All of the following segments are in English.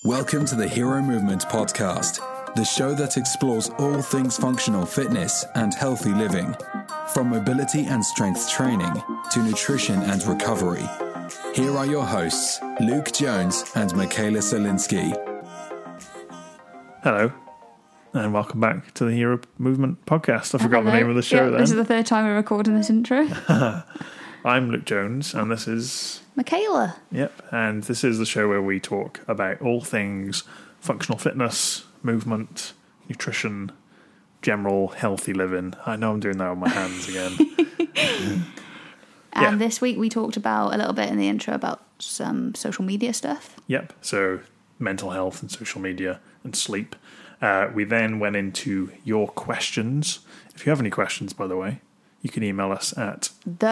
Welcome to the Hero Movement Podcast, the show that explores all things functional fitness and healthy living, from mobility and strength training to nutrition and recovery. Here are your hosts, Luke Jones and Michaela Solinsky. Hello, and welcome back to the Hero Movement Podcast. I forgot the name of the show then. This is the third time we're recording this intro. I'm Luke Jones, and this is... Michaela. Yep, and this is the show where we talk about all things functional fitness, movement, nutrition, general healthy living. I know I'm doing that with my hands again. And this week we talked about a little bit in the intro about some social media stuff. Yep, so mental health and social media and sleep. We then went into your questions. If you have any questions, by the way, you can email us at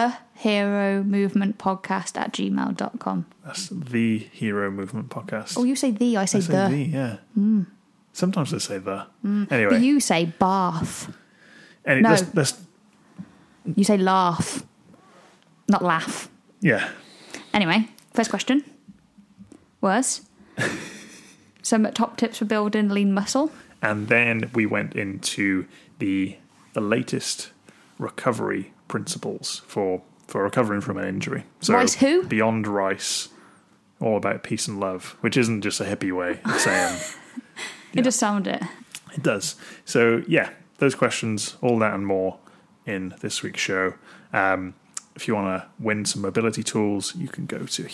theheromovementpodcast@gmail.com. That's the Hero Movement Podcast. Oh, you say the, I say the. Yeah. Sometimes they say the. Anyway. But you say bath. No. You say laugh, not laugh. Yeah. Anyway, first question was some top tips for building lean muscle. And then we went into the latest recovery principles for recovering from an injury. So Rice who? Beyond Rice, all about peace and love, which isn't just a hippie way of saying. It does sound it. It does. So yeah, those questions, all that and more in this week's show. If you want to win some mobility tools, you can go to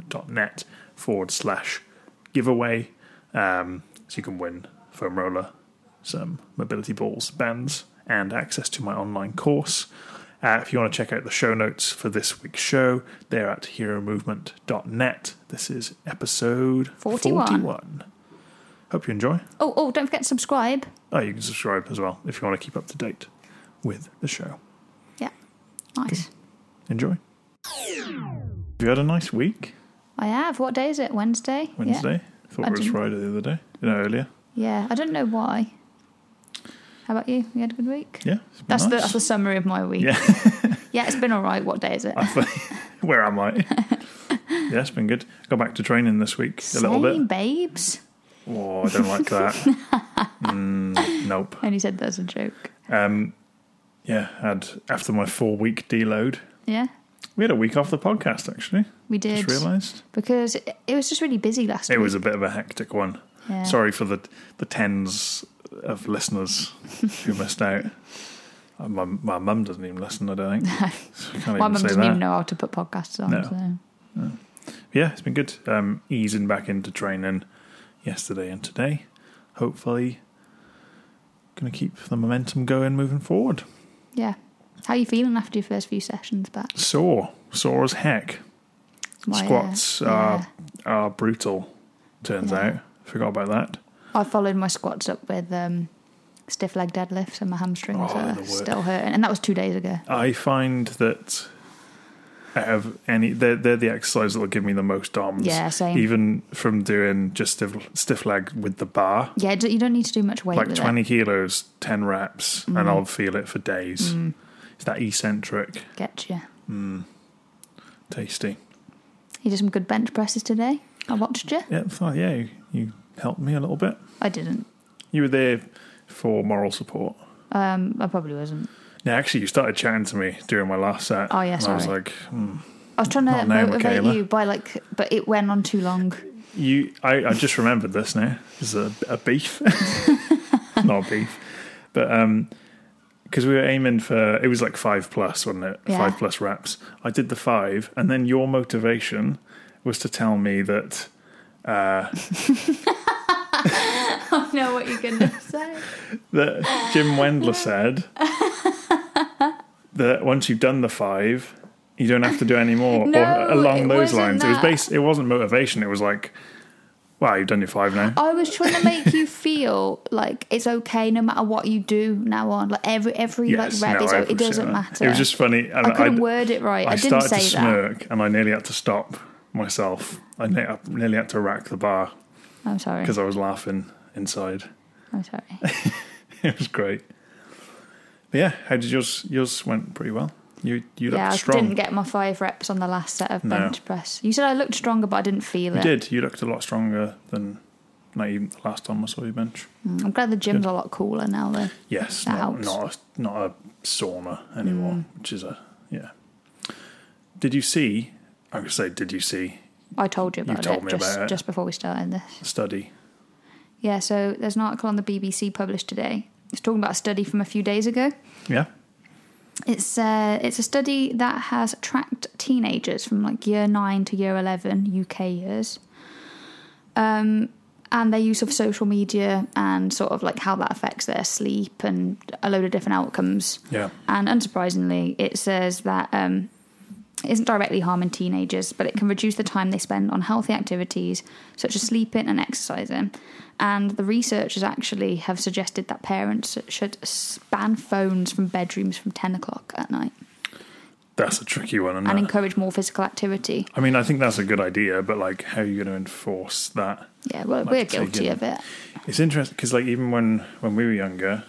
heromovement.net/giveaway. So you can win foam roller, some mobility balls, bands, and access to my online course. If you want to check out the show notes for this week's show, they're at heromovement.net. This is episode 41. Hope you enjoy. Oh, don't forget to subscribe. Oh, you can subscribe as well if you want to keep up to date with the show. Yeah, nice. Okay. Enjoy. Have you had a nice week? I have. What day is it? Wednesday? Wednesday? Yeah. Thought it was Friday the other day. Earlier. Yeah, I don't know why. How about you? You had a good week? Yeah, it's been nice. That's the summary of my week. Yeah, yeah, it's been all right. What day is it? Where am I? Yeah, it's been good. Got back to training this week a little bit. Babes. Oh, I don't like that. Nope. And he said that's a joke. Yeah, after my 4-week deload. Yeah. We had a week off the podcast, actually. We did. Just realised. Because it was just really busy last week. It was a bit of a hectic one. Yeah. Sorry for the tens of listeners who missed out. My mum doesn't even listen, I don't think. No. So My mum doesn't even know how to put podcasts on. No. So. No. Yeah, it's been good. Easing back into training yesterday and today. Hopefully going to keep the momentum going moving forward. Yeah. How are you feeling after your first few sessions back? Sore as heck. Squats are brutal, turns out. Forgot about that. I followed my squats up with stiff leg deadlifts, and my hamstrings are still hurting. And that was 2 days ago. I find that out of they're the exercise that will give me the most DOMs. Yeah, same. Even from doing just stiff leg with the bar. Yeah, you don't need to do much weight like with 20 it. kilos, 10 reps, and I'll feel it for days. It's that eccentric. Getcha. Tasty. You did some good bench presses today. I watched you. Yeah, you helped me a little bit. I didn't. You were there for moral support. I probably wasn't. Yeah, actually, you started chatting to me during my last set. Oh, yeah, sorry. I was like, I was trying to motivate Michaela. you by but it went on too long. I just remembered this now. It's a beef. Not a beef. But because we were aiming for, it was like 5+, wasn't it? Yeah. 5+ reps. I did the 5, and then your motivation was to tell me that... I know what you're going to say. That Jim Wendler said that once you've done the 5, you don't have to do any more. No, or along those wasn't lines. that. It wasn't motivation. It was like, wow, you've done your 5 now. I was trying to make you feel like it's okay no matter what you do now on. Like every Yes, rep no, is I it doesn't appreciate that. matter. It was just funny. And I couldn't word it right. I didn't say started to smirk, and I nearly had to stop myself. I nearly had to rack the bar. I'm sorry. Because I was laughing inside. I'm sorry. It was great. But yeah, how did yours went pretty well. You looked strong. I didn't get my 5 reps on the last set of bench press. You said I looked stronger, but I didn't feel it. You did. You looked a lot stronger than Like even the last time I saw you bench. I'm glad the gym's a lot cooler now, though. Yes, That not helps. a sauna anymore, which is Did you see? I'm going to say, did you see I told you about told me about it. just before we started this. the study? Yeah, so there's an article on the BBC published today. It's talking about a study from a few days ago. Yeah. It's a study that has tracked teenagers from like year 9 to year 11 UK years, and their use of social media and sort of like how that affects their sleep and a load of different outcomes. Yeah. And unsurprisingly, it says that it isn't directly harming teenagers, but it can reduce the time they spend on healthy activities such as sleeping and exercising. And the researchers actually have suggested that parents should ban phones from bedrooms from 10 o'clock at night. That's a tricky one, isn't And it? encourage more physical activity. I mean, I think that's a good idea, but like, how are you going to enforce that? Yeah, well, Like we're guilty taking- of it. It's interesting because, like, even when we were younger,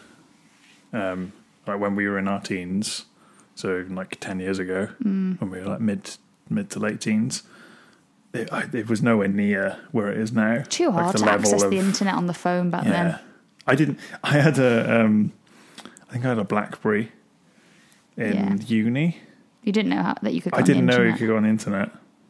like when we were in our teens, so like 10 years ago, when we were like mid to late teens, it was nowhere near where it is now. Too Like, hard the to level access of- the internet on the phone back then. I didn't. I had I think I had a BlackBerry in uni. You didn't know that you could go I on didn't the know you internet. could go on the internet.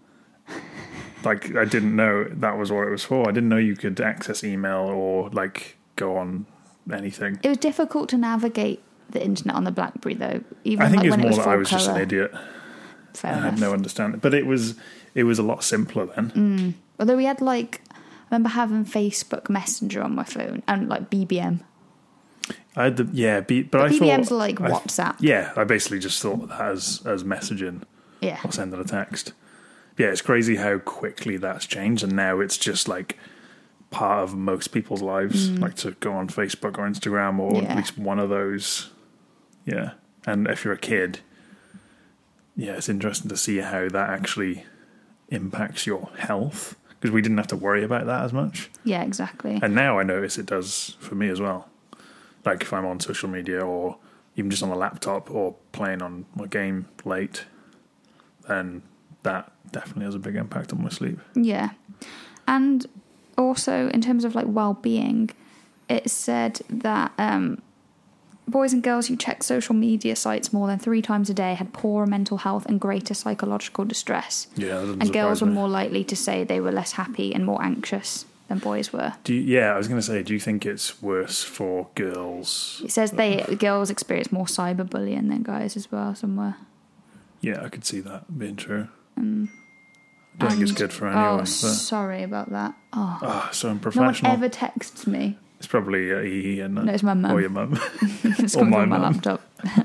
Like, I didn't know that was what it was for. I didn't know you could access email or like go on anything. It was difficult to navigate the internet on the BlackBerry, though. Even I think like it's when more it was that full I was just an colour. idiot. Fair I enough. had no understanding, but it was a lot simpler then. Although we had I remember having Facebook Messenger on my phone and like BBM. I had but I BBM's thought like WhatsApp. Yeah, I basically just thought that as messaging Yeah. or sending a text. Yeah, it's crazy how quickly that's changed, and now it's just like part of most people's lives, like to go on Facebook or Instagram or at Yeah. least one of those. Yeah, and if you're a kid, yeah, it's interesting to see how that actually impacts your health, because we didn't have to worry about that as much. Yeah, exactly. And now I notice it does for me as well. Like if I'm on social media or even just on a laptop or playing on my game late, then that definitely has a big impact on my sleep. Yeah. And also in terms of like well-being, it said that boys and girls who checked social media sites more than 3 times a day had poorer mental health and greater psychological distress. Yeah, that doesn't And girls surprise were me. more likely to say they were less happy and more anxious than boys were. I was going to say, do you think it's worse for girls? It says girls experience more cyberbullying than guys as well somewhere. Yeah, I could see that being true. I don't think it's good for anyone. Oh, But, sorry about that. Oh, so no one unprofessional. ever texts me. It's probably Ian. No, it's my mum. Or your mum. It's Or coming my from my mum. laptop.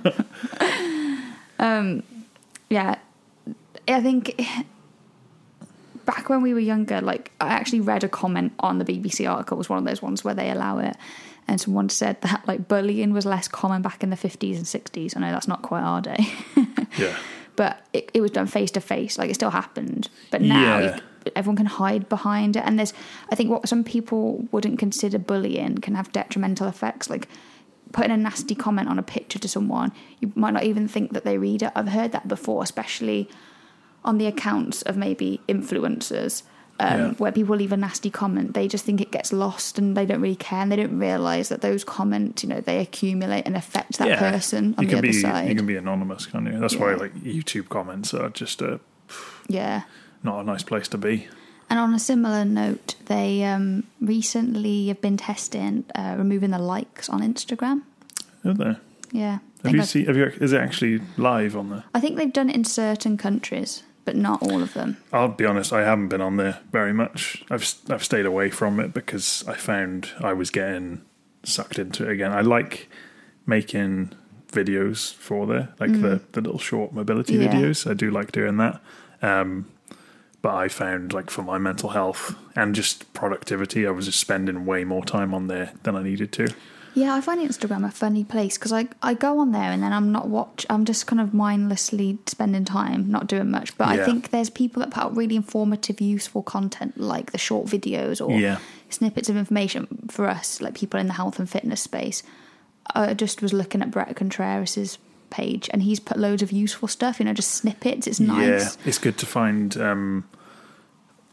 Yeah, I think back when we were younger, like I actually read a comment on the BBC article. It was one of those ones where they allow it, and someone said that like bullying was less common back in the 50s and 60s. I know that's not quite our day. Yeah. But it was done face to face, like it still happened. But now Yeah. everyone can hide behind it. And I think what some people wouldn't consider bullying can have detrimental effects. Like putting a nasty comment on a picture to someone, you might not even think that they read it. I've heard that before, especially on the accounts of maybe influencers, where people leave a nasty comment. They just think it gets lost and they don't really care, and they don't realise that those comments, they accumulate and affect that person on the other side. You can be anonymous, can't you? That's why like YouTube comments are just not a nice place to be. And on a similar note, they recently have been testing removing the likes on Instagram. Isn't there? Yeah. Is it actually live on there? I think they've done it in certain countries, but not all of them. I'll be honest, I haven't been on there very much. I've stayed away from it because I found I was getting sucked into it again. I like making videos for there, like the little short mobility videos. I do like doing that. But I found, like, for my mental health and just productivity, I was just spending way more time on there than I needed to. Yeah, I find Instagram a funny place because I go on there and then I'm just kind of mindlessly spending time, not doing much. But I think there's people that put out really informative, useful content, like the short videos or snippets of information for us, like people in the health and fitness space. I just was looking at Brett Contreras' page and he's put loads of useful stuff, just snippets. It's nice. Yeah, it's good to find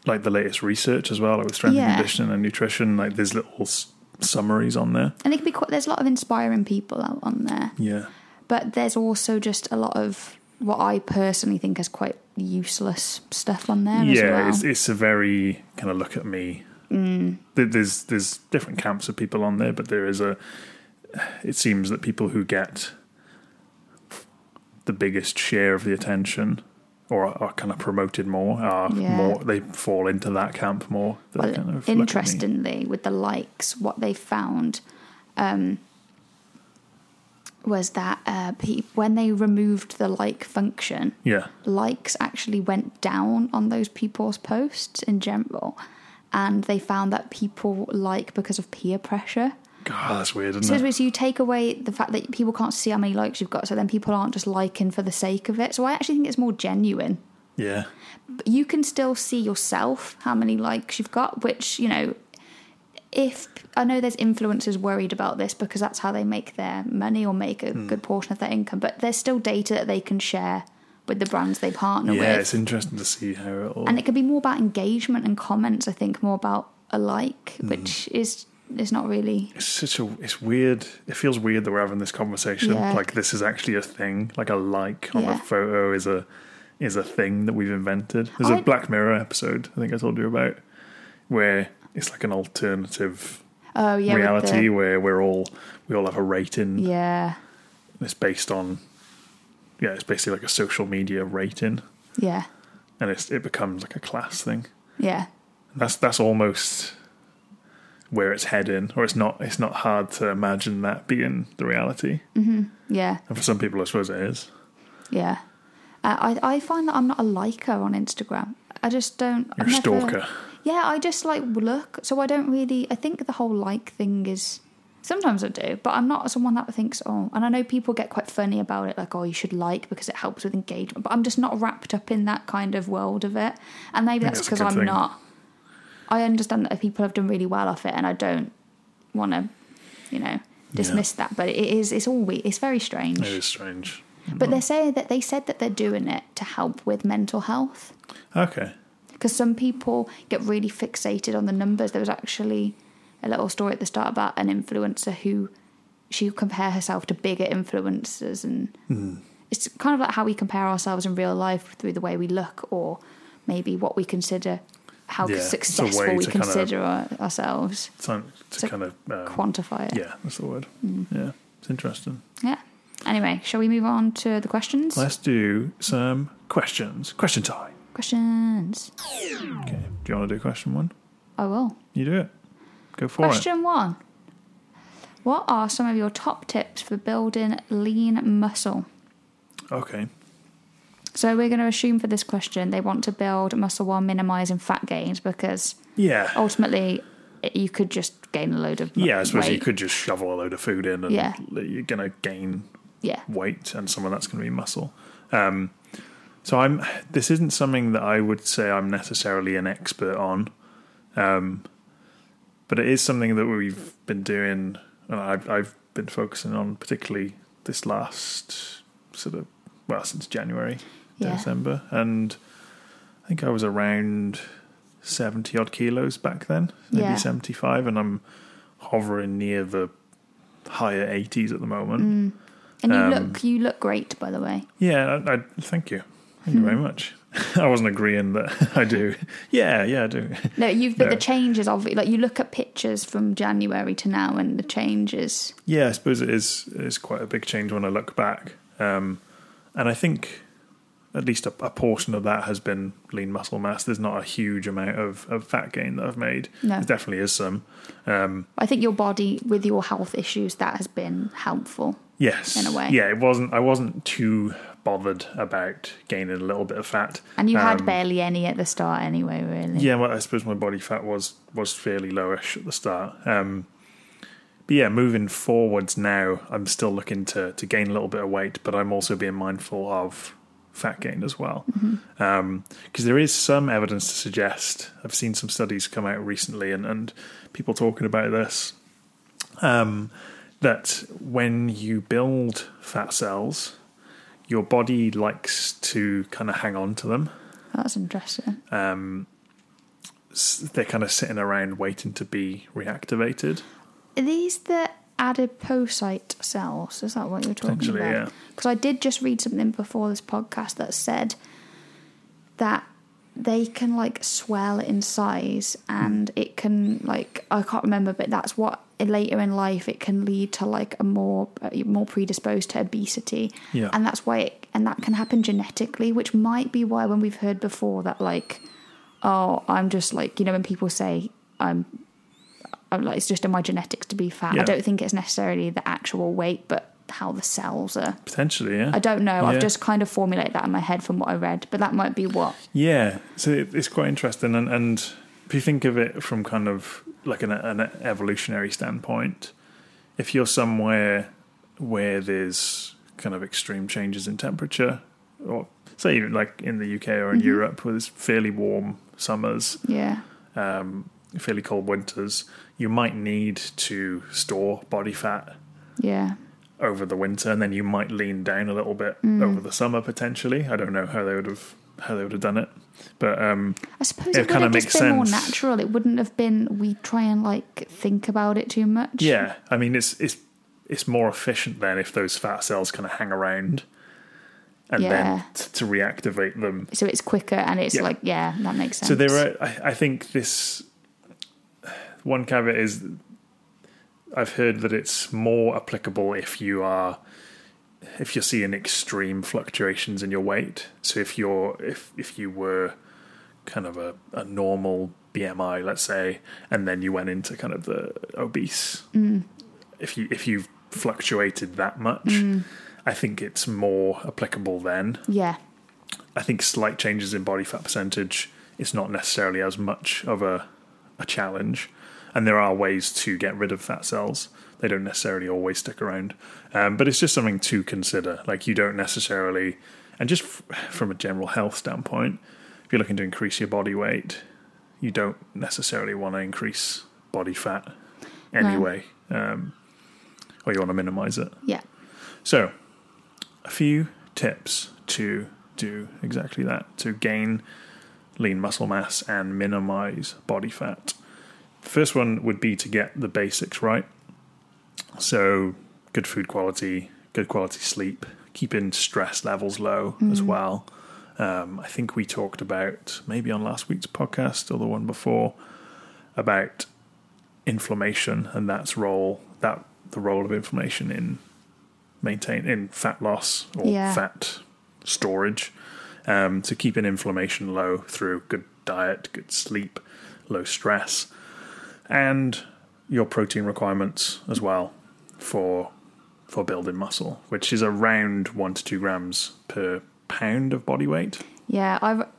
like the latest research as well, like with strength and conditioning and nutrition. Like there's little summaries on there, and it can be quite. There's a lot of inspiring people out on there. Yeah, but there's also just a lot of what I personally think is quite useless stuff on there. as well. It's a very kind of look at me. There's different camps of people on there, but there is it seems that people who get the biggest share of the attention or are kind of promoted more they fall into that camp more. Well, kind of interestingly, with the likes, what they found was that when they removed the like function, likes actually went down on those people's posts in general. And they found that people like because of peer pressure. God, that's weird, isn't it? So you take away the fact that people can't see how many likes you've got, so then people aren't just liking for the sake of it. So I actually think it's more genuine. Yeah. But you can still see yourself how many likes you've got, which, you know, if I know there's influencers worried about this because that's how they make their money or make a good portion of their income, but there's still data that they can share with the brands they partner with. Yeah, it's interesting to see how it all... And it could be more about engagement and comments, I think, more about a like, which is not really... It's weird. It feels weird that we're having this conversation. Yeah. Like this is actually a thing. Like a like on a photo is a thing that we've invented. There's a Black Mirror episode, I think I told you about, where it's like an alternative reality where we all have a rating. Yeah. It's based on... Yeah, it's basically like a social media rating. Yeah. And it becomes like a class thing. Yeah. That's almost where it's heading, or it's not hard to imagine that being the reality. Mm-hmm. Yeah. And for some people, I suppose it is. Yeah. I find that I'm not a liker on Instagram. I just don't... You're a stalker. Yeah, I just like look. So I don't really... I think the whole like thing is... Sometimes I do, but I'm not someone that thinks, and I know people get quite funny about it, like, you should like because it helps with engagement, but I'm just not wrapped up in that kind of world of it. And maybe that's because I'm not. I understand that people have done really well off it, and I don't want to, dismiss that, but it's very strange. It is strange. But they said that they're doing it to help with mental health. Okay. Because some people get really fixated on the numbers. There was actually a little story at the start about an influencer who she would compare herself to bigger influencers, and it's kind of like how we compare ourselves in real life through the way we look, or maybe what we consider, how successful we consider ourselves. To kind of quantify it. Yeah, that's the word. Yeah, it's interesting. Yeah. Anyway, shall we move on to the questions? Let's do some questions. Question time. Questions. Okay. Do you want to do question one? I will. You do it. Go for Question 1. What are some of your top tips for building lean muscle? Okay. So we're going to assume for this question they want to build muscle while minimising fat gains, because ultimately you could just gain a load of I suppose weight. you could just shovel a load of food in and you're going to gain weight, and some of that's going to be muscle. So this isn't something that I would say I'm necessarily an expert on. But it is something that we've been doing, and I've been focusing on particularly this last since January, December. And I think I was around 70 odd kilos back then, maybe 75, and I'm hovering near the higher 80s at the moment. And you look great, by the way. Yeah, I thank you. Thank you very much. I wasn't agreeing that I do. Yeah, I do. No, but the change is obvious. Like, you look at pictures from January to now, and the change is... Yeah, I suppose it is quite a big change when I look back. And I think at least a portion of that has been lean muscle mass. There's not a huge amount of fat gain that I've made. No. There definitely is some. I think your body, with your health issues, that has been helpful. Yes. In a way. Yeah, I wasn't too bothered about gaining a little bit of fat. And you had barely any at the start anyway, really. Yeah, well, I suppose my body fat was fairly lowish at the start. But yeah, moving forwards now, I'm still looking to gain a little bit of weight, but I'm also being mindful of fat gain as well. Because there is some evidence to suggest, I've seen some studies come out recently and people talking about this, that when you build fat cells, your body likes to kind of hang on to them. That's interesting. they're kind of sitting around waiting to be reactivated. Are these the adipocyte cells? Is that what you're talking Potentially, about? yeah. Because I did just read something before this podcast that said that they can like swell in size, and it can like, I can't remember, but that's what later in life it can lead to like a more predisposed to obesity. Yeah. And that's why and that can happen genetically, which might be why when we've heard before that like, oh, I'm just like, you know, when people say I'm like, it's just in my genetics to be fat. Yeah. I don't think it's necessarily the actual weight, but how the cells are. Potentially, yeah. I don't know. Yeah. I've just kind of formulated that in my head from what I read, but that might be what. Yeah, so it's quite interesting. And if you think of it from kind of like an evolutionary standpoint, if you're somewhere where there's kind of extreme changes in temperature, or say like in the UK or in Europe where there's fairly warm summers, Yeah. fairly cold winters, you might need to store body fat Yeah. over the winter, and then you might lean down a little bit over the summer potentially. I don't know how they would have done it, but I suppose it it would kinda have makes just been more sense. natural. It wouldn't have been we try and like think about it too much. yeah, I mean it's more efficient then if those fat cells kind of hang around, and Yeah. then to reactivate them. So it's quicker, and it's Yeah. like, yeah, that makes sense. So there are. I think this one caveat is I've heard that it's more applicable if you're seeing extreme fluctuations in your weight. So if you were kind of a normal BMI, let's say, and then you went into kind of the obese, if you fluctuated that much, I think it's more applicable then. Yeah. I think slight changes in body fat percentage is not necessarily as much of a challenge. And there are ways to get rid of fat cells. They don't necessarily always stick around. But it's just something to consider. Like you don't necessarily, and just from a general health standpoint, if you're looking to increase your body weight, you don't necessarily want to increase body fat anyway. Or you want to minimize it. Yeah. So, a few tips to do exactly that, to gain lean muscle mass and minimize body fat. The first one would be to get the basics right. So, good food quality, good quality sleep, keeping stress levels low as well. I think we talked about, maybe on last week's podcast or the one before, about inflammation and the role of inflammation in fat loss or fat storage. So keeping inflammation low through good diet, good sleep, low stress, and your protein requirements as well for building muscle, which is around 1 to 2 grams per pound of body weight. Yeah,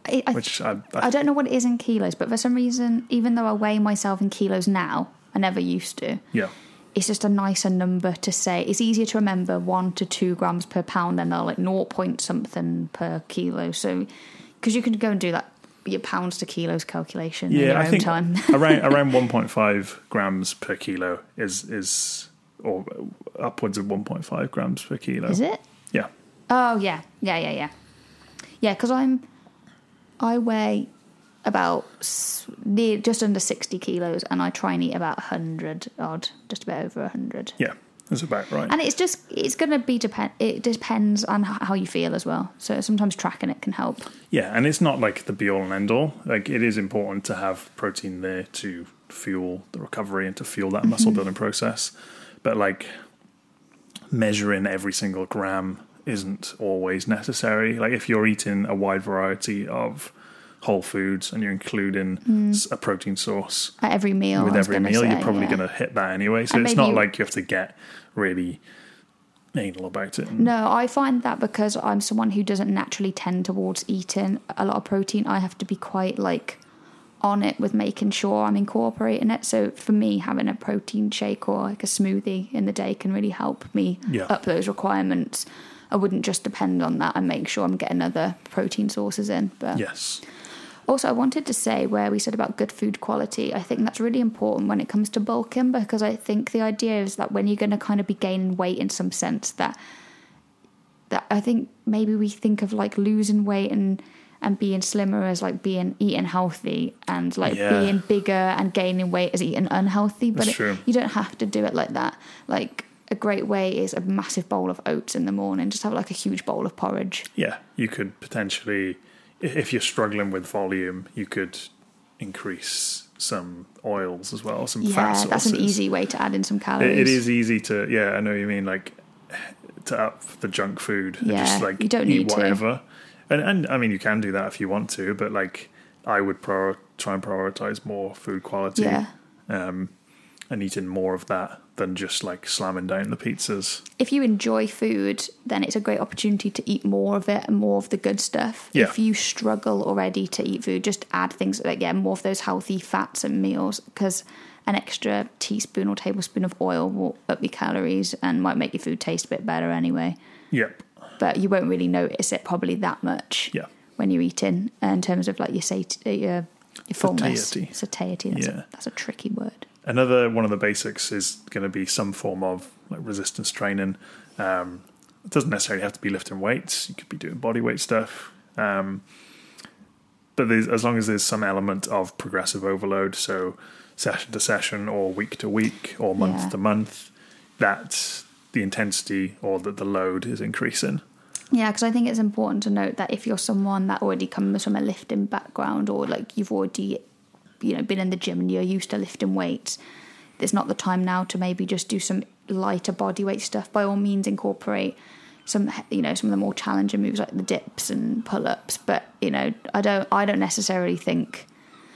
I don't know what it is in kilos, but for some reason, even though I weigh myself in kilos now, I never used to. Yeah. It's just a nicer number to say. It's easier to remember 1 to 2 grams per pound than like 0 point something per kilo. So, because you can go and do that, your pounds to kilos calculation in your own time. around 1.5 grams per kilo is or upwards of 1.5 grams per kilo. Is it? Yeah. Oh yeah, because I weigh about just under 60 kilos, and I try and eat about 100 odd, just about over 100. Yeah, that's about right. And it's going to be it depends on how you feel as well. So sometimes tracking it can help. Yeah, and it's not like the be all and end all. Like it is important to have protein there to fuel the recovery and to fuel that muscle building process. But like measuring every single gram isn't always necessary. Like if you're eating a wide variety of whole foods and you're including a protein source at every meal, with every meal, you're probably going to hit that anyway. So it's not like you have to get really anal about it. No, I find that because I'm someone who doesn't naturally tend towards eating a lot of protein, I have to be quite like on it with making sure I'm incorporating it. So for me, having a protein shake or like a smoothie in the day can really help me up those requirements. I wouldn't just depend on that and make sure I'm getting other protein sources in. But yes. Also, I wanted to say where we said about good food quality, I think that's really important when it comes to bulking, because I think the idea is that when you're going to kind of be gaining weight in some sense, that I think maybe we think of like losing weight and and being slimmer as like eating healthy, and like being bigger and gaining weight as eating unhealthy. But you don't have to do it like that. Like a great way is a massive bowl of oats in the morning. Just have like a huge bowl of porridge. Yeah, you could potentially, if you're struggling with volume, you could increase some oils as well, some fat sources. That's an easy way to add in some calories. It is easy to, I know what you mean, like to up the junk food and just like you don't eat need whatever. And I mean, you can do that if you want to, but like I would try and prioritize more food quality and eating more of that than just like slamming down the pizzas. If you enjoy food, then it's a great opportunity to eat more of it and more of the good stuff. Yeah. If you struggle already to eat food, just add things like more of those healthy fats and meals, because an extra teaspoon or tablespoon of oil will up your calories and might make your food taste a bit better anyway. Yep. But you won't really notice it probably that much when you're eating, in terms of like your fullness. Satiety. That's a tricky word. Another one of the basics is going to be some form of like resistance training. It doesn't necessarily have to be lifting weights. You could be doing body weight stuff. But as long as there's some element of progressive overload, so session to session or week to week or month to month, that the intensity or the load is increasing. Yeah, because I think it's important to note that if you're someone that already comes from a lifting background, or like you've already been in the gym and you're used to lifting weights, it's not the time now to maybe just do some lighter body weight stuff. By all means, incorporate some of the more challenging moves like the dips and pull-ups. But I don't necessarily think.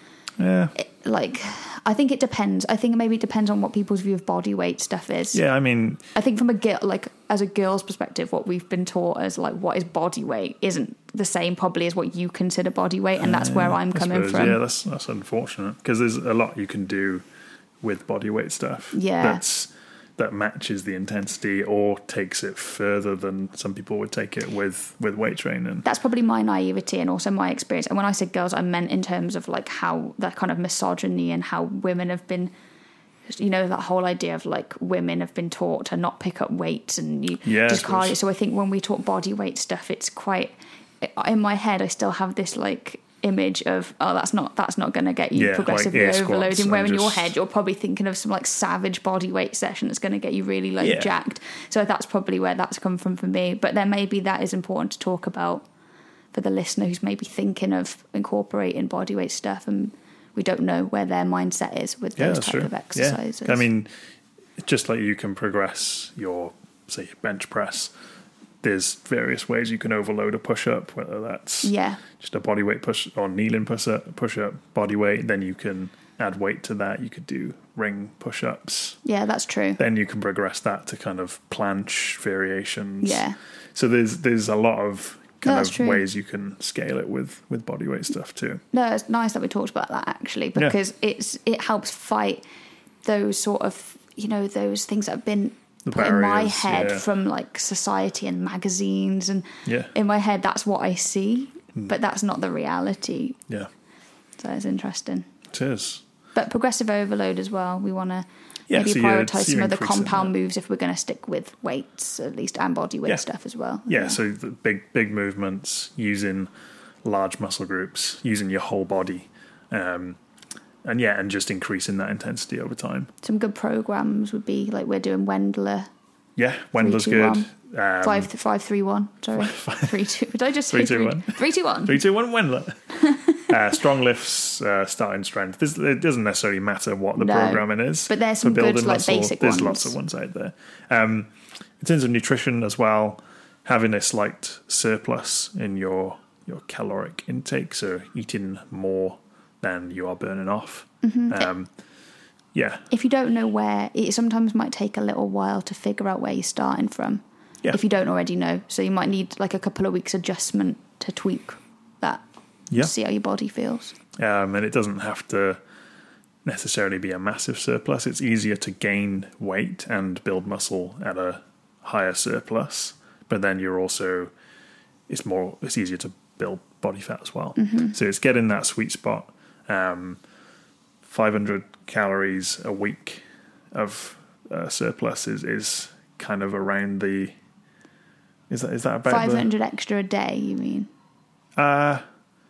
I think it depends. I think maybe it depends on what people's view of body weight stuff is. Yeah, I mean, I think from as a girl's perspective, what we've been taught as like what is body weight isn't the same probably as what you consider body weight, and that's where I'm coming from. Yeah, that's unfortunate, because there's a lot you can do with body weight stuff. Yeah, that matches the intensity or takes it further than some people would take it with weight training. That's probably my naivety and also my experience. And when I said girls, I meant in terms of like how that kind of misogyny and how women have been, that whole idea of like women have been taught to not pick up weights and just cardio. So I think when we talk body weight stuff, it's quite, in my head, I still have this like image of that's not going to get you progressively overloading, where in your head you're probably thinking of some like savage body weight session that's going to get you really jacked. So that's probably where that's come from for me. But then maybe that is important to talk about for the listener who's maybe thinking of incorporating body weight stuff and we don't know where their mindset is with those type of exercises. I mean, just like you can progress your bench press, there's various ways you can overload a push-up, whether that's just a body weight push or kneeling push-up body weight. Then you can add weight to that. You could do ring push-ups. Yeah, that's true. Then you can progress that to kind of planche variations. Yeah. So there's a lot of ways you can scale it with body weight stuff too. No, it's nice that we talked about that actually, because it helps fight those sort of, those things that have been put in my head from like society and magazines, and in my head that's what I see, but that's not the reality. So it's interesting. It is. But progressive overload as well, we want to maybe prioritise some of the compound moves if we're going to stick with weights at least, and body weight stuff as well. So the big movements, using large muscle groups, using your whole body, and just increasing that intensity over time. Some good programs would be like we're doing Wendler. Yeah, Wendler's good. 5-3-1. Sorry, 3-2. Did I just say 3-2-1? 3-2-1. 3-2-1 Wendler. Strong lifts, starting strength. It doesn't necessarily matter what the programming is, but there's some good muscle. Basic there's ones. Lots of ones out there. In terms of nutrition as well, having a slight surplus in your caloric intake, so eating more than you are burning off. Mm-hmm. If you don't know where, it sometimes might take a little while to figure out where you're starting from. If you don't already know, so you might need like a couple of weeks adjustment to tweak that. See how your body feels. And it doesn't have to necessarily be a massive surplus. It's easier to gain weight and build muscle at a higher surplus, but then it's easier to build body fat as well. Mm-hmm. So it's getting that sweet spot. 500 calories a week of surplus is kind of around is that about 500 extra a day, you mean?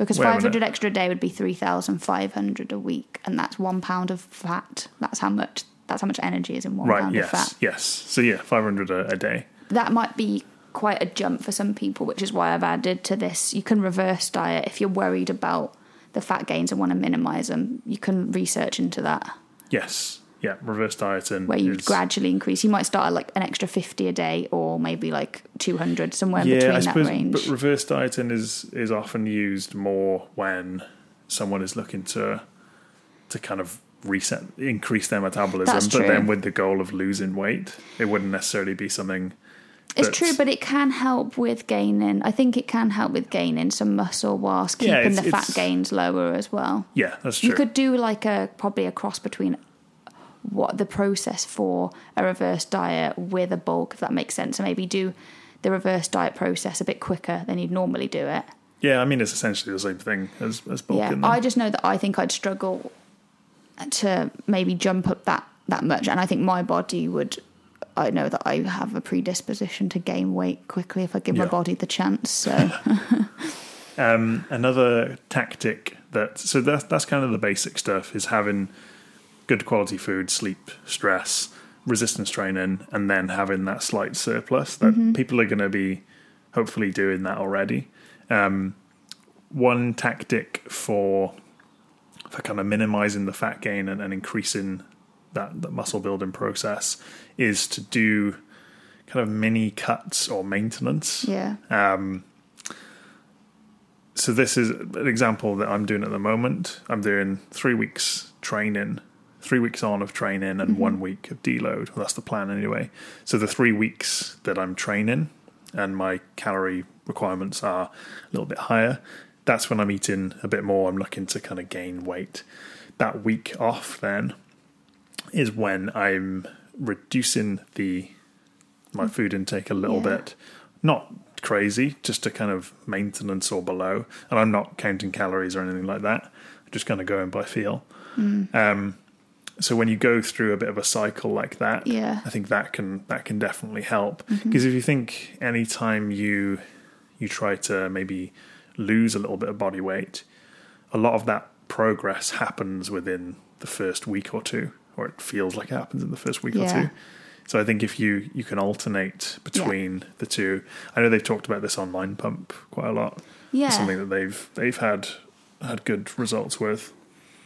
Because Wait a 500 minute. extra a day would be 3,500 a week, and that's 1 pound of fat. That's how much energy is in 1 pound of fat. Yes. So yeah, 500 a day. That might be quite a jump for some people, which is why I've added to this. You can reverse diet if you're worried about the fat gains and want to minimize them. You can research into that. Yes. Yeah, reverse dieting. Where you gradually increase. You might start at like an extra 50 a day, or maybe like 200, somewhere in between that range. But reverse dieting is often used more when someone is looking to kind of increase their metabolism, That's but true. then with the goal of losing weight. It wouldn't necessarily be something. It's true, but it can help with gaining. I think it can help with gaining some muscle whilst Yeah, keeping the fat gains lower as well. Yeah, that's true. You could do like probably a cross between what the process for a reverse diet with a bulk, if that makes sense. So maybe do the reverse diet process a bit quicker than you'd normally do it. Yeah, I mean, it's essentially the same thing as bulking. Yeah, then. I just know that I think I'd struggle to maybe jump up that much, and I think my body would. I know that I have a predisposition to gain weight quickly if I give my body the chance. So, another tactic that's kind of the basic stuff is having good quality food, sleep, stress, resistance training, and then having that slight surplus. That people are going to be hopefully doing that already. One tactic for kind of minimizing the fat gain and increasing that muscle building process is to do kind of mini cuts or maintenance. yeah. So this is an example that I'm doing at the moment. I'm doing 3 weeks training, 3 weeks on of training and 1 week of deload. Well, that's the plan anyway. So the 3 weeks that I'm training and my calorie requirements are a little bit higher, that's when I'm eating a bit more. I'm looking to kind of gain weight. That week off then is when I'm reducing my food intake a little bit. Not crazy, just to kind of maintenance or below. And I'm not counting calories or anything like that. I'm just kind of going by feel. So when you go through a bit of a cycle like that, I think that can definitely help. Because if you think anytime you try to maybe lose a little bit of body weight, a lot of that progress happens within the first week or two, or it feels like it happens in the first week or two. So I think if you can alternate between the two, I know they've talked about this on Mind Pump quite a lot. Yeah. It's something that they've had good results with.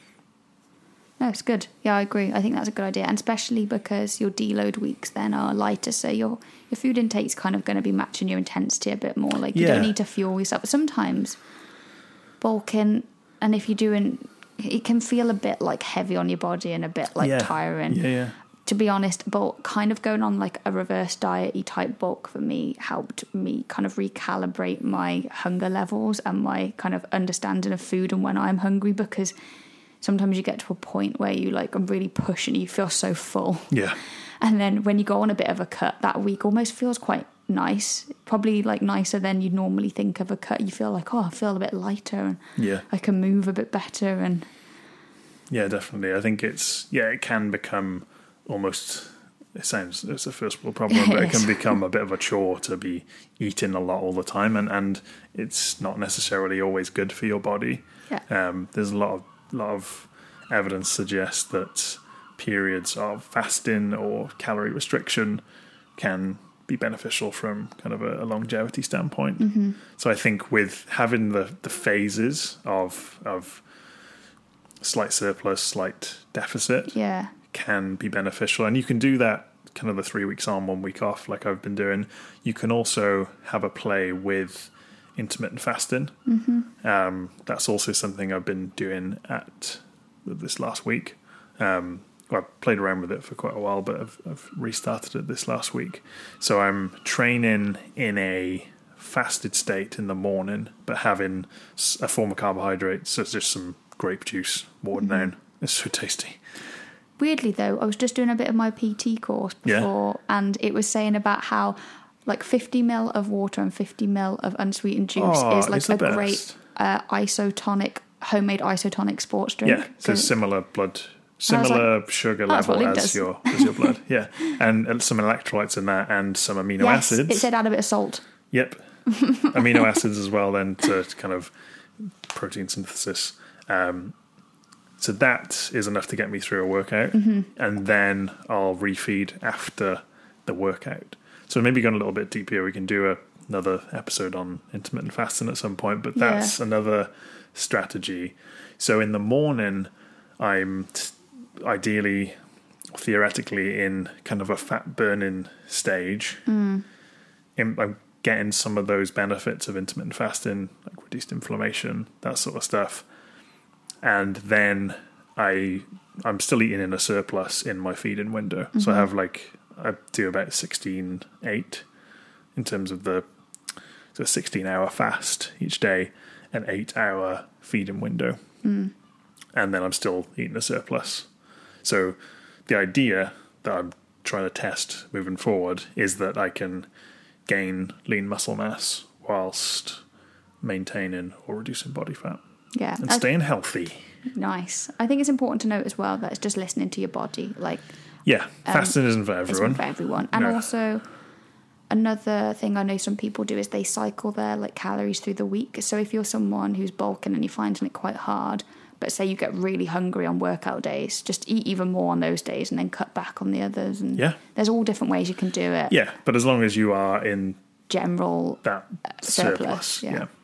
No, it's good. Yeah, I agree. I think that's a good idea, and especially because your deload weeks then are lighter, so your food intake's kind of going to be matching your intensity a bit more. Like you don't need to fuel yourself. But sometimes bulking, and if you're doing, it can feel a bit like heavy on your body and a bit like tiring. Yeah. To be honest, bulk, kind of going on like a reverse diet-y type bulk for me helped me kind of recalibrate my hunger levels and my kind of understanding of food and when I'm hungry, because sometimes you get to a point where you like are really pushing, you feel so full. Yeah. And then when you go on a bit of a cut, that week almost feels quite nice. Probably like nicer than you'd normally think of a cut. You feel like, I feel a bit lighter and I can move a bit better. And yeah, definitely. I think it can become almost, it's a first world problem, but it can become a bit of a chore to be eating a lot all the time, and it's not necessarily always good for your body. There's a lot of evidence suggests that periods of fasting or calorie restriction can be beneficial from kind of a longevity standpoint. So I think with having the phases of slight surplus, slight deficit can be beneficial, and you can do that kind of the 3 weeks on, 1 week off like I've been doing. You can also have a play with intermittent fasting. That's also something I've been doing at this last week. Well, I've played around with it for quite a while, but I've restarted it this last week. So I'm training in a fasted state in the morning, but having a form of carbohydrates, so it's just some grape juice watered down. It's so tasty. Weirdly though, I was just doing a bit of my PT course before, and it was saying about how like 50 ml of water and 50 ml of unsweetened juice is like a great homemade isotonic sports drink. Yeah, so similar sugar level as your blood. Yeah, and some electrolytes in that and some amino acids. It said add a bit of salt. Yep, amino acids as well then to kind of protein synthesis. So that is enough to get me through a workout, and then I'll refeed after the workout. So maybe going a little bit deeper, we can do another episode on intermittent fasting at some point, but that's another strategy. So in the morning, I'm ideally, theoretically, in kind of a fat burning stage. I'm getting some of those benefits of intermittent fasting, like reduced inflammation, that sort of stuff. And then I'm still eating in a surplus in my feeding window. So I do about 16-8 in terms of so a 16-hour fast each day, an 8-hour feeding window. And then I'm still eating a surplus. So the idea that I'm trying to test moving forward is that I can gain lean muscle mass whilst maintaining or reducing body fat. Yeah. And staying healthy. Nice. I think it's important to note as well that it's just listening to your body. Fasting isn't for everyone. It's not for everyone. And also, another thing I know some people do is they cycle their calories through the week. So if you're someone who's bulking and you're finding it quite hard, but say you get really hungry on workout days, just eat even more on those days and then cut back on the others. And there's all different ways you can do it. Yeah, but as long as you are in general that surplus.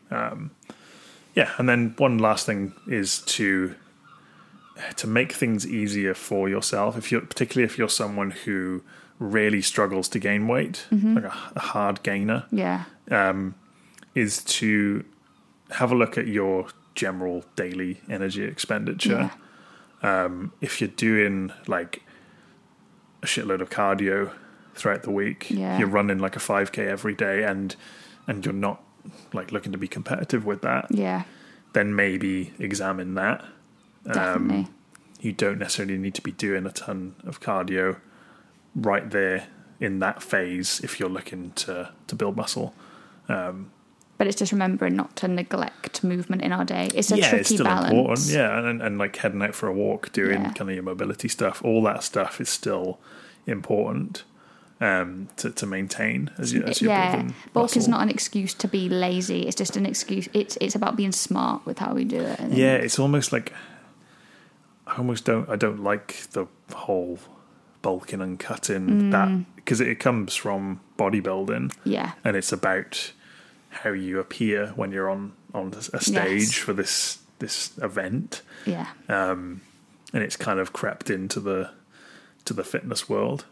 And then one last thing is to make things easier for yourself. Particularly if you're someone who really struggles to gain weight, like a hard gainer, is to have a look at your general daily energy expenditure. If you're doing like a shitload of cardio throughout the week, you're running like a 5k every day, and you're not like looking to be competitive with that, then maybe examine that. Definitely. You don't necessarily need to be doing a ton of cardio right there in that phase if you're looking to build muscle. But it's just remembering not to neglect movement in our day. It's a tricky it's still balance. Important. Yeah, and like heading out for a walk, doing kind of your mobility stuff, all that stuff is still important to maintain as you're building bulking's muscle. not an excuse to be lazy. It's just an excuse. It's about being smart with how we do it. Yeah, it's almost like I don't like the whole bulking and cutting that, because it comes from bodybuilding. And it's about how you appear when you're on a stage for this event. And it's kind of crept into the fitness world.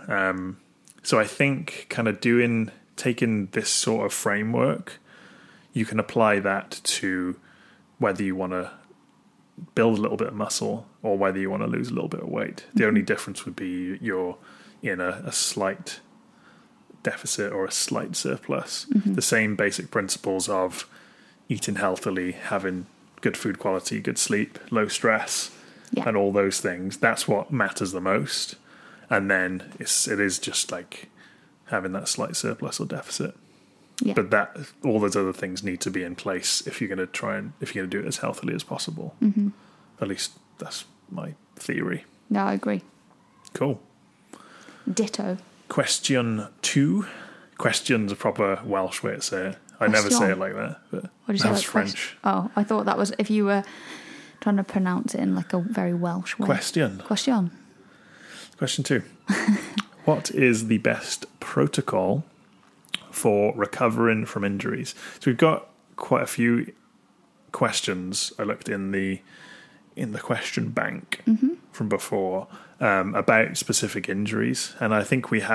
So I think kind of taking this sort of framework, you can apply that to whether you want to build a little bit of muscle or whether you want to lose a little bit of weight. The only difference would be you're in a slight deficit or a slight surplus. The same basic principles of eating healthily, having good food quality, good sleep, low stress, and all those things. That's what matters the most. And then it is just like having that slight surplus or deficit. But that all those other things need to be in place if you're going to do it as healthily as possible. At least that's my theory. No, I agree. Cool. Ditto. Question 2. Question's a proper Welsh way to say it. I never say it like that, but that's French. Oh, I thought that was if you were trying to pronounce it in like a very Welsh way. Question. Question 2. What is the best protocol for recovering from injuries? So we've got quite a few questions. I looked in the question bank from before about specific injuries, and I think we've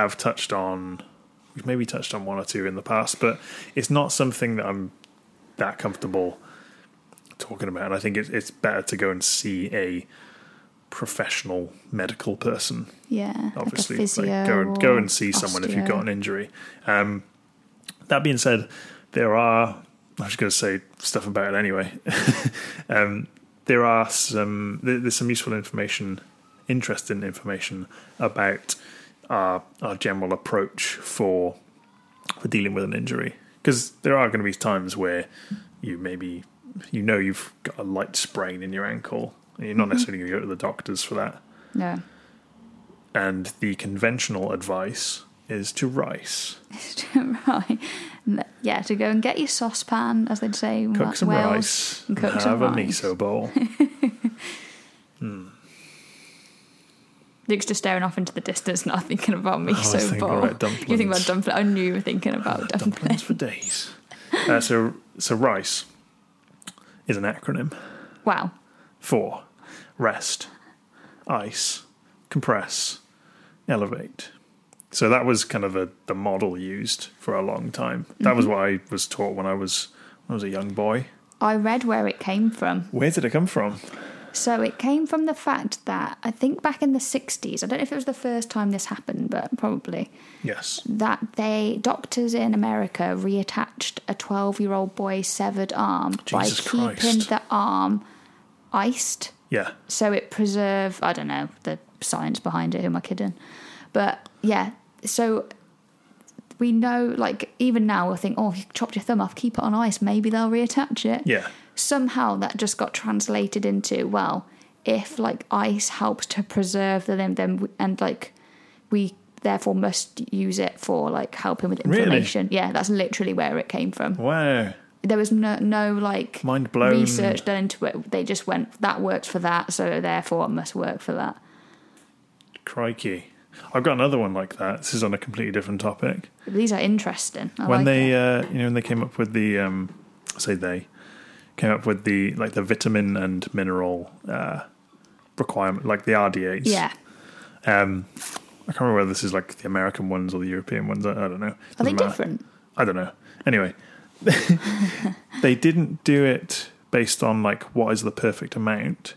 maybe touched on one or two in the past, but it's not something that I'm that comfortable talking about. And I think it's better to go and see a professional medical person. Obviously, like a physio, go and see someone if you've got an injury. That being said, I was going to say stuff about it anyway. There's some useful information, interesting information about our general approach for dealing with an injury, because there are going to be times where you've got a light sprain in your ankle and you're not necessarily going to go to the doctors for that. No. And the conventional advice is to rice. Right. Yeah, to go and get your saucepan, as they'd say in Cook some Wales, rice and cook and some have a rice. miso bowl. Luke's just staring off into the distance, not thinking about miso was thinking bowl. about dumplings. You think about dumplings. I knew you were thinking about Dumplings dumplings. for days. So rice is an acronym Wow. for rest, ice, compress, elevate. So that was kind of the model used for a long time. That was what I was taught when I was a young boy. I read where it came from. Where did it come from? So it came from the fact that I think back in the 60s, I don't know if it was the first time this happened, but probably, Yes. that doctors in America reattached a 12-year-old boy's severed arm Jesus by keeping Christ. the arm iced. Yeah. So it preserved, I don't know, the science behind it, who am I kidding? But yeah, so we know, like, even now we'll think, oh, if you chopped your thumb off, keep it on ice, maybe they'll reattach it. Yeah. Somehow that just got translated into, well, if like ice helps to preserve the limb, then we therefore must use it for like helping with inflammation. Really? Yeah, that's literally where it came from. Wow. There was no like Mind blown. research done into it. They just went, that works for that, so therefore it must work for that. Crikey. I've got another one like that. This is on a completely different topic. These are interesting. When they when they came up with the came up with the vitamin and mineral requirement, like the RDAs. Yeah. I can't remember whether this is like the American ones or the European ones. I don't know. Are Doesn't they matter. different? I don't know. Anyway, they didn't do it based on like what is the perfect amount.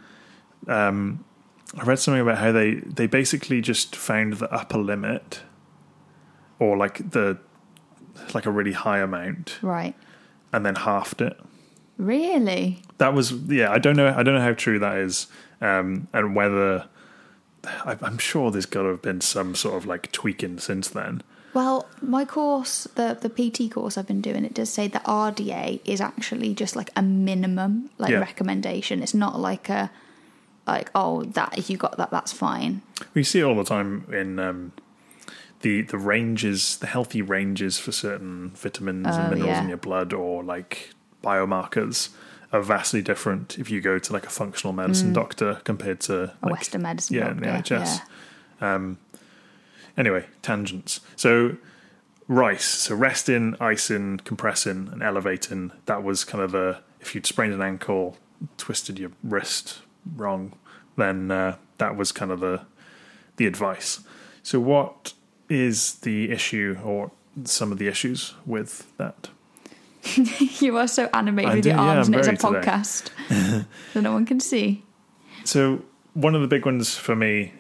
I read something about how they basically just found the upper limit, or like a really high amount, Right. and then halved it. Really? That was I don't know how true that is, and whether I'm sure there's got to have been some sort of like tweaking since then. Well, my course, the PT course I've been doing, it does say that RDA is actually just like a minimum recommendation. It's not like that if you got that, that's fine. We see it all the time in the ranges, the healthy ranges for certain vitamins and minerals in your blood, or like biomarkers, are vastly different if you go to like a functional medicine doctor compared to A Western medicine in the doctor, NHS. Yeah. Anyway, tangents. So rice, so resting, icing, compressing, and elevating. That was kind of if you'd sprained an ankle, twisted your wrist wrong, then that was kind of the advice. So what is the issue, or some of the issues with that? You are so animated with your arms, and it's a podcast that no one can see. So one of the big ones for me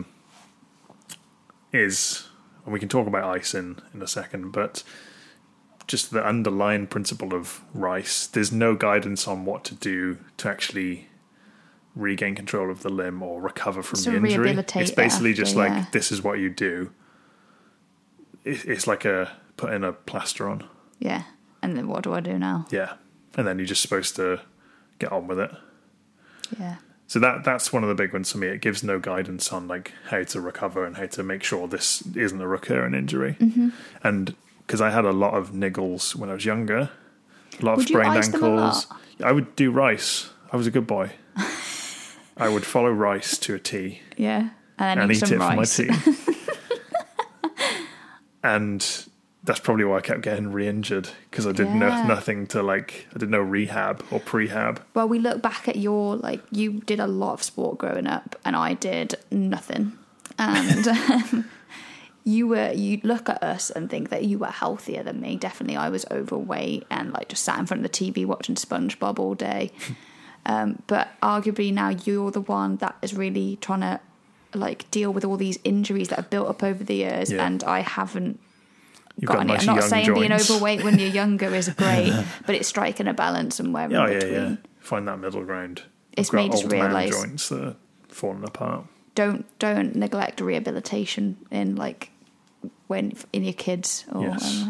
is, and we can talk about ice in a second, but just the underlying principle of rice. There's no guidance on what to do to actually regain control of the limb or recover from the injury. Rehabilitate It's basically after, just like, this is what you do. It's like putting a plaster on. Yeah. And then what do I do now? Yeah. And then you're just supposed to get on with it. Yeah. So that's one of the big ones for me. It gives no guidance on like how to recover and how to make sure this isn't a recurring injury. Mm-hmm. And because I had a lot of niggles when I was younger, a lot of Would you sprained ice them a ankles. I would do rice. I was a good boy. I would follow rice to a T. Yeah. And And eat eat some it rice. for my tea. And that's probably why I kept getting re-injured, because I did nothing to I did no rehab or prehab. Well, we look back at you did a lot of sport growing up, and I did nothing. And you look at us and think that you were healthier than me. Definitely, I was overweight and just sat in front of the TV watching SpongeBob all day. But arguably now you're the one that is really trying to deal with all these injuries that have built up over the years, and I haven't. You've got nice I'm not young saying joints. being overweight when you're younger is great, but it's striking a balance and where in between. Yeah. Find that middle ground. It's I've got made us old man realise joints that are falling apart. Don't neglect rehabilitation in when in your kids or Yes.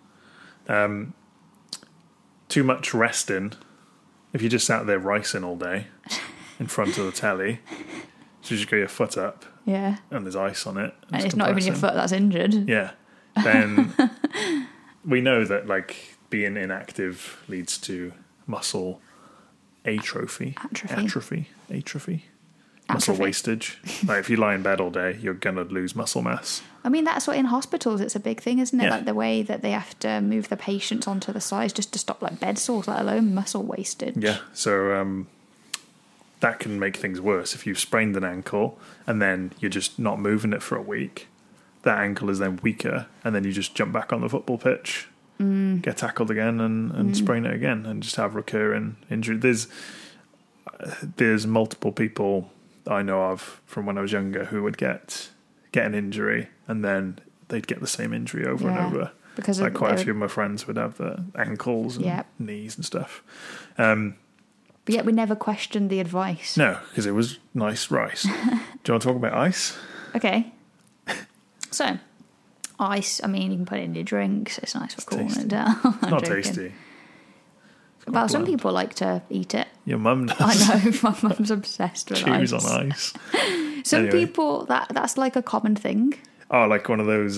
Too much resting. If you just sat there ricing all day in front of the telly, So you just got your foot up Yeah. and there's ice on it. And it's not even your foot that's injured. Yeah. Then we know that like being inactive leads to muscle atrophy. Muscle wastage. Like if you lie in bed all day, you're going to lose muscle mass. I mean, that's what in hospitals, it's a big thing, isn't it? Yeah. Like the way that they have to move the patients onto the sides just to stop like bed sores, let alone muscle wastage. Yeah. So that can make things worse. If you've sprained an ankle and then you're just not moving it for a week, that ankle is then weaker, and then you just jump back on the football pitch, get tackled again and sprain it again and just have recurring injury. There's multiple people I know of from when I was younger who would get an injury and then they'd get the same injury over and over. Because like quite a few of my friends would have the ankles and knees and stuff. But yet we never questioned the advice. No, because it was nice rice. Do you want to talk about ice? Okay. So, ice, I mean, you can put it in your drinks. It's nice for cooling it down. It's not tasty. Well, some people like to eat it. Your mum does. I know, my mum's obsessed with ice. Chews on ice. Some people, that's like a common thing. Oh, like one of those...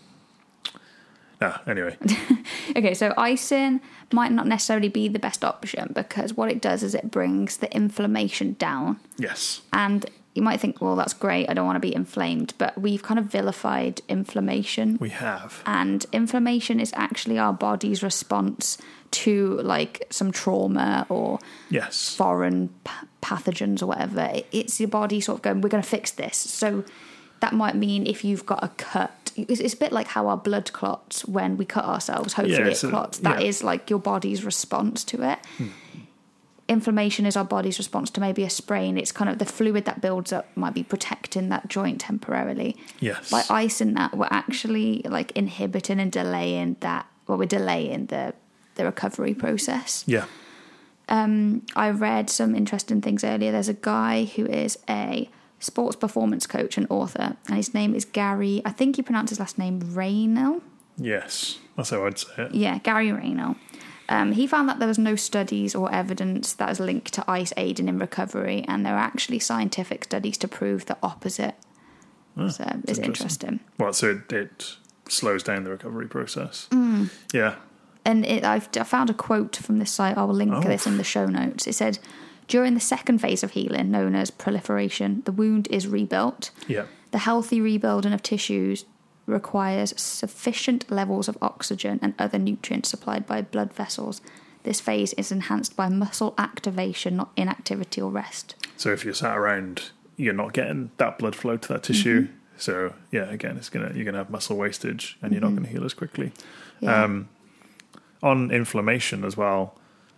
anyway. Okay, so icing might not necessarily be the best option because what it does is it brings the inflammation down. Yes. And you might think, well, that's great, I don't want to be inflamed, but we've kind of vilified inflammation. We have. And inflammation is actually our body's response to like some trauma or foreign pathogens or whatever. It's your body sort of going, we're going to fix this. So that might mean if you've got a cut, it's a bit like how our blood clots when we cut ourselves, hopefully it clots. That is like your body's response to it. Inflammation is our body's response to maybe a sprain. It's kind of the fluid that builds up might be protecting that joint temporarily. Yes. By icing that, we're actually like inhibiting and delaying that. Well, we're delaying the recovery process. Yeah. I read some interesting things earlier. There's a guy who is a sports performance coach and author, and his name is Gary. I think you pronounce his last name Raynell. Yes, that's how I'd say it. Yeah, Gary Raynell. He found that there was no studies or evidence that was linked to ice aiding in recovery, and there are actually scientific studies to prove the opposite. So it's interesting. Well, so it slows down the recovery process. Yeah. And I found a quote from this site. I will link this in the show notes. It said, during the second phase of healing, known as proliferation, the wound is rebuilt. Yeah. The healthy rebuilding of tissues requires sufficient levels of oxygen and other nutrients supplied by blood vessels. This phase is enhanced by muscle activation, not inactivity or rest. So if you're sat around, you're not getting that blood flow to that tissue. So yeah, again, you're gonna have muscle wastage, and you're not going to heal as quickly. Yeah. On inflammation as well,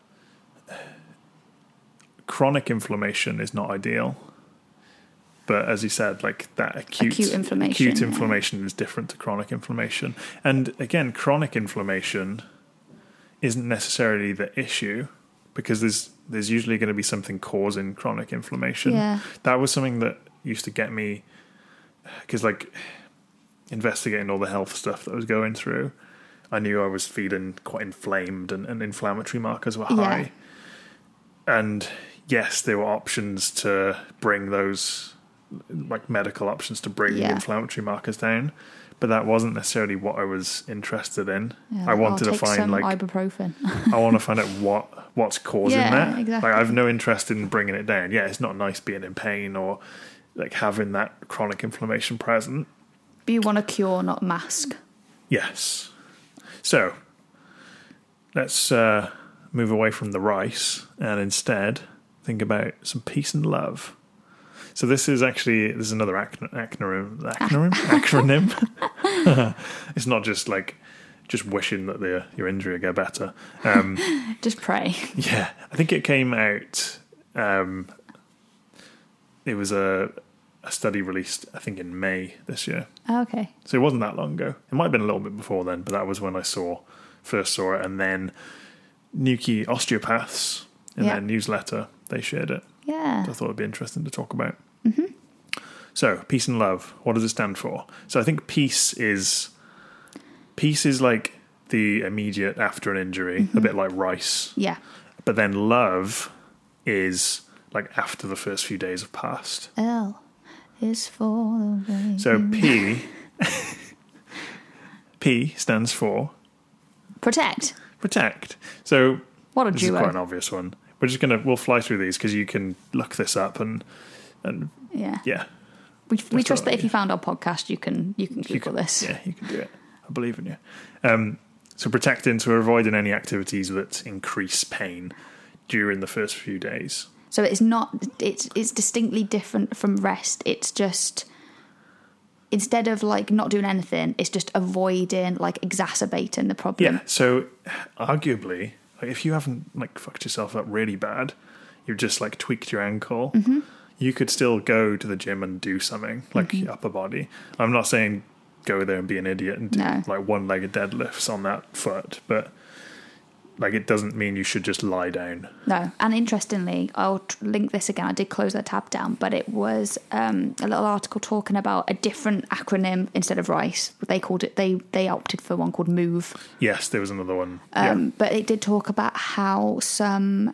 chronic inflammation is not ideal. But as you said, like that acute inflammation is different to chronic inflammation. And again, chronic inflammation isn't necessarily the issue because there's usually going to be something causing chronic inflammation. Yeah. That was something that used to get me, because like investigating all the health stuff that I was going through, I knew I was feeling quite inflamed and inflammatory markers were high. Yeah. And yes, there were options to bring those, like medical options to bring the inflammatory markers down, but that wasn't necessarily what I was interested in. Yeah, I wanted to find some ibuprofen. I want to find out what's causing that. Exactly. Like, I have no interest in bringing it down. Yeah, it's not nice being in pain or like having that chronic inflammation present. But you want a cure, not mask. Yes. So let's move away from the rice and instead think about some peace and love. So this is another acronym. It's not just wishing that your injury will get better. Just pray. Yeah, I think it came out. It was a study released, I think, in May this year. Oh, okay. So it wasn't that long ago. It might have been a little bit before then, but that was when I first saw it. And then Newquay Osteopaths in their newsletter, they shared it. Yeah. So I thought it'd be interesting to talk about. Mm-hmm. So, peace and love, what does it stand for? So I think peace is like the immediate after an injury, a bit like rice. Yeah. But then love is like after the first few days have passed. Oh. is for the way. So P stands for Protect. protect. So What a this is duo. quite an obvious one. We'll fly through these because you can look this up and Yeah. We trust that if you found our podcast, you can Google this. Yeah, you can do it. I believe in you. So protecting, so avoiding any activities that increase pain during the first few days. So it's distinctly different from rest. It's just, instead of like not doing anything, it's just avoiding, like exacerbating the problem. Yeah. So arguably, like if you haven't like fucked yourself up really bad, you've just like tweaked your ankle, you could still go to the gym and do something like upper body. I'm not saying go there and be an idiot and do like one-legged deadlifts on that foot, but like it doesn't mean you should just lie down. No. And interestingly, I'll link this again. I did close that tab down, but it was a little article talking about a different acronym instead of RICE. They called it, they opted for one called MOVE. Yes, there was another one. But it did talk about how some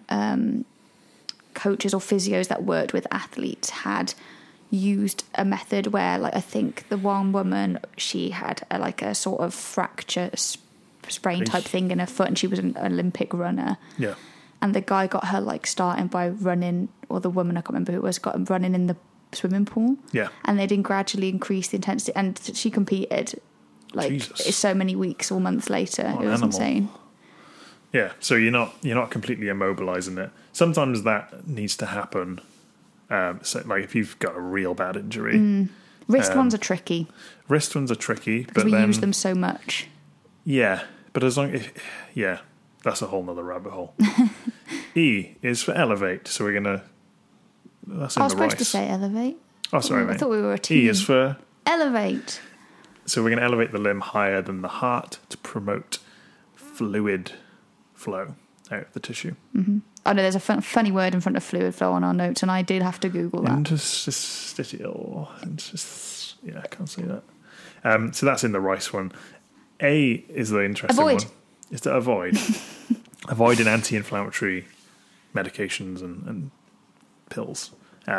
coaches or physios that worked with athletes had used a method where, like, I think the one woman, she had a sort of fracture sprain type thing in her foot, and she was an Olympic runner. Yeah. And the guy got her like starting by running, or the woman, I can't remember who it was, got him running in the swimming pool. Yeah. And they didn't gradually increase the intensity, and she competed like so many weeks or months later. It was insane. Yeah, so you're not completely immobilizing it. Sometimes that needs to happen. So like if you've got a real bad injury, wrist ones are tricky. Wrist ones are tricky, because we use them so much. Yeah, but as long that's a whole nother rabbit hole. E is for elevate, so we're gonna. That's in I was the supposed rice. to say elevate. Oh, sorry, I mate. thought we were a team. E is for elevate. So we're going to elevate the limb higher than the heart to promote fluid flow out of the tissue. Mm-hmm. I know there's a funny word in front of fluid flow on our notes, and I did have to Google that. Interstitial. Yeah, I can't say that. So that's in the rice one. A is the interesting one. Is to avoid. Avoiding anti-inflammatory medications and pills.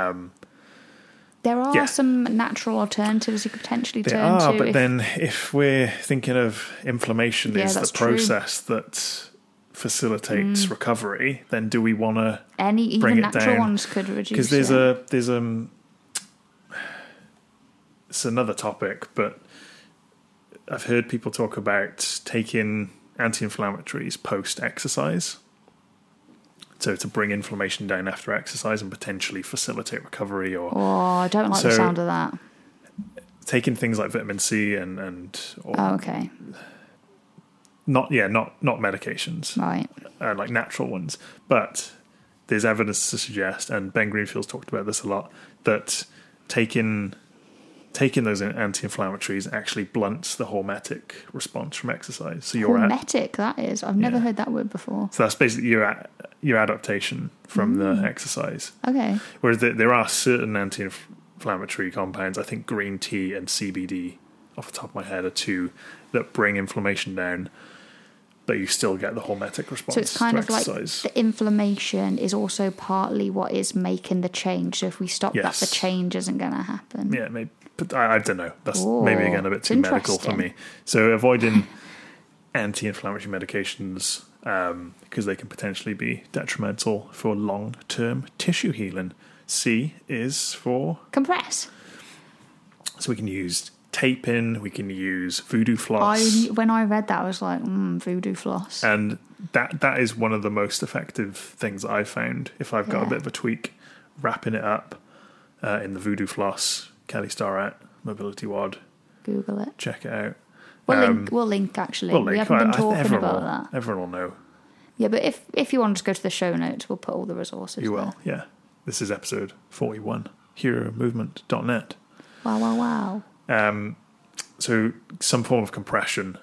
There are some natural alternatives you could potentially turn to. But then if we're thinking of inflammation is the process that facilitates recovery, then do we want to bring it natural down? Ones could reduce? Because it's another topic, but I've heard people talk about taking anti-inflammatories post-exercise. So to bring inflammation down after exercise and potentially facilitate recovery, I don't like the sound of that. Taking things like vitamin C and okay. Not medications, right? Like natural ones, but there's evidence to suggest, and Ben Greenfield's talked about this a lot, that taking those anti-inflammatories actually blunts the hormetic response from exercise. So hormetic, that is. I've never heard that word before. So that's basically your adaptation from the exercise. Okay. Whereas there are certain anti-inflammatory compounds, I think green tea and CBD, off the top of my head, are two that bring inflammation down, but you still get the hormetic response. So it's kind of exercise. Like the inflammation is also partly what is making the change. So if we stop that, the change isn't going to happen. Yeah, maybe. But I don't know. That's maybe, again, a bit too medical for me. So avoiding anti-inflammatory medications because they can potentially be detrimental for long-term tissue healing. C is for... compress. So we can use taping, we can use voodoo floss. When I read that, I was like, voodoo floss. And that is one of the most effective things I've found. If I've got a bit of a tweak, wrapping it up in the voodoo floss... Kelly Starrett, Mobility WOD. Google it. Check it out. We'll link actually. We haven't been talking about that. Everyone will know. Yeah, but if you want to go to the show notes, we'll put all the resources You will, yeah. This is episode 41, heromovement.net. Wow. So some form of compression.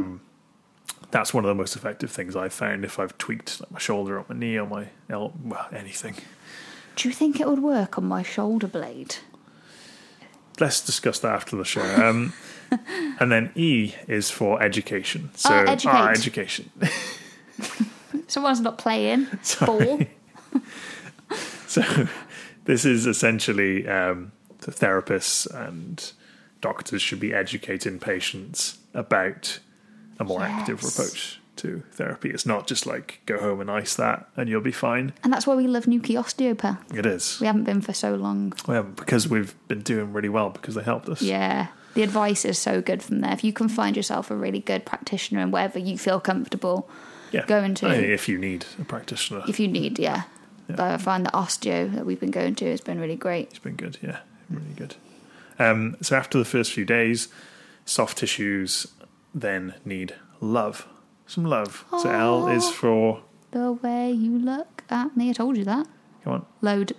That's one of the most effective things I've found if I've tweaked my shoulder or my knee or my anything. Do you think it would work on my shoulder blade? Let's discuss that after the show. And then E is for education. So education. Someone's not playing. Ball. So this is essentially the therapists and doctors should be educating patients about a more active approach to therapy. It's not just like go home and ice that and you'll be fine. And that's why we love Nuki Osteopath. It is. We haven't been for so long. Well, because we've been doing really well because they helped us. Yeah. The advice is so good from there. If you can find yourself a really good practitioner and whatever you feel comfortable going to. If you need a practitioner. If you need, yeah. I find the osteo that we've been going to has been really great. It's been good, yeah. Really good. So after the first few days, soft tissues then need love. Some love. So L is for... The way you look at me. I told you that. Come on. Load.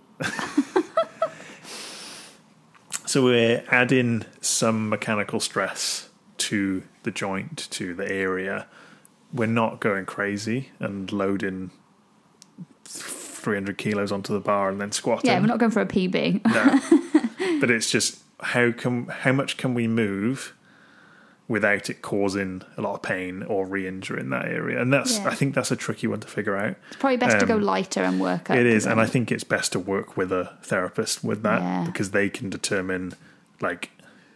So we're adding some mechanical stress to the joint, to the area. We're not going crazy and loading 300 kilos onto the bar and then squatting. Yeah, we're not going for a PB. No. But it's just how much can we move without it causing a lot of pain or re-injuring that area? And I think that's a tricky one to figure out. It's probably best to go lighter and work up. It is, and I think it's best to work with a therapist with that because they can determine like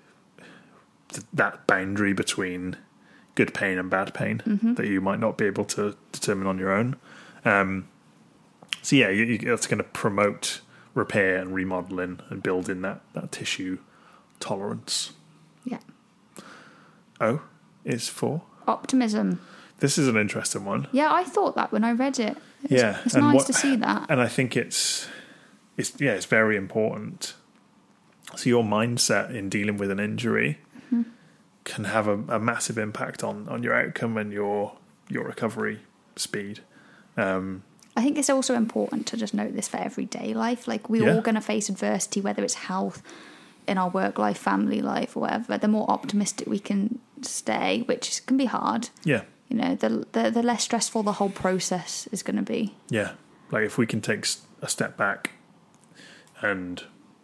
that boundary between good pain and bad pain that you might not be able to determine on your own. So yeah, it's going to promote repair and remodeling and building that tissue tolerance. Yeah. O is for? Optimism. This is an interesting one. Yeah, I thought that when I read it. It's and nice to see that. And I think it's very important. So your mindset in dealing with an injury can have a massive impact on your outcome and your recovery speed. I think it's also important to just note this for everyday life. Like we're all going to face adversity, whether it's health, in our work life, family life, or whatever. The more optimistic we can stay, which can be hard. Yeah. You know, the less stressful the whole process is going to be. Yeah. Like if we can take a step back and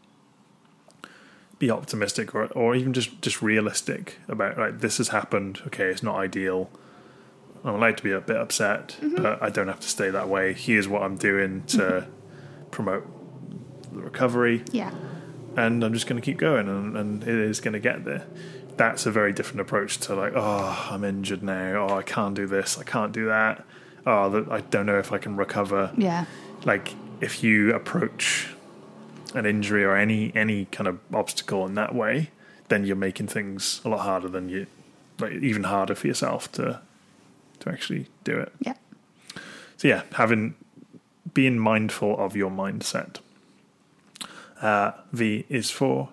be optimistic or even just realistic about like this has happened. Okay, it's not ideal. I'm allowed to be a bit upset, but I don't have to stay that way. Here's what I'm doing to promote the recovery. Yeah. And I'm just going to keep going and it is going to get there. That's a very different approach to like, oh, I'm injured now. Oh, I can't do this. I can't do that. Oh, I don't know if I can recover. Yeah. Like if you approach an injury or any kind of obstacle in that way, then you're making things a lot harder than even harder for yourself to actually do it. Yeah. So yeah, being mindful of your mindset. V is for